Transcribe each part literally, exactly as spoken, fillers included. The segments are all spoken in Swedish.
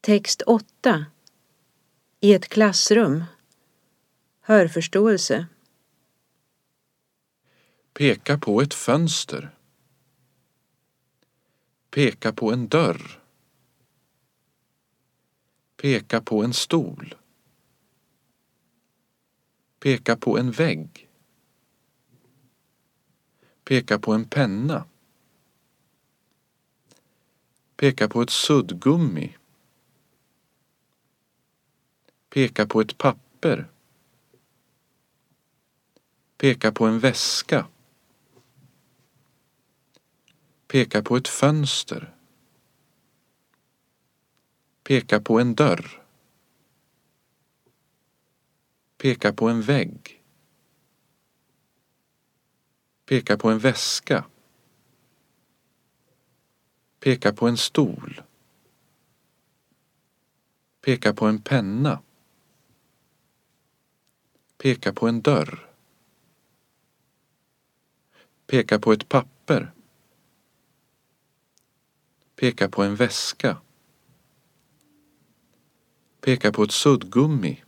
Text åtta. I ett klassrum. Hörförståelse. Peka på ett fönster. Peka på en dörr. Peka på en stol. Peka på en vägg. Peka på en penna. Peka på ett suddgummi. Peka på ett papper. Peka på en väska. Peka på ett fönster. Peka på en dörr. Peka på en vägg. Peka på en väska. Peka på en stol. Peka på en penna. Peka på en dörr. Peka på ett papper. Peka på en väska. Peka på ett suddgummi.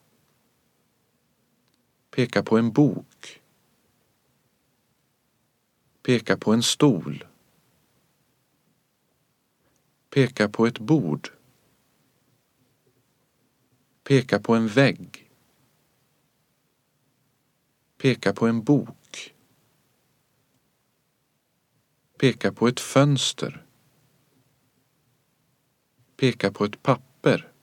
Peka på en bok. Peka på en stol. Peka på ett bord. Peka på en vägg. Peka på en bok. Peka på ett fönster. Peka på ett papper.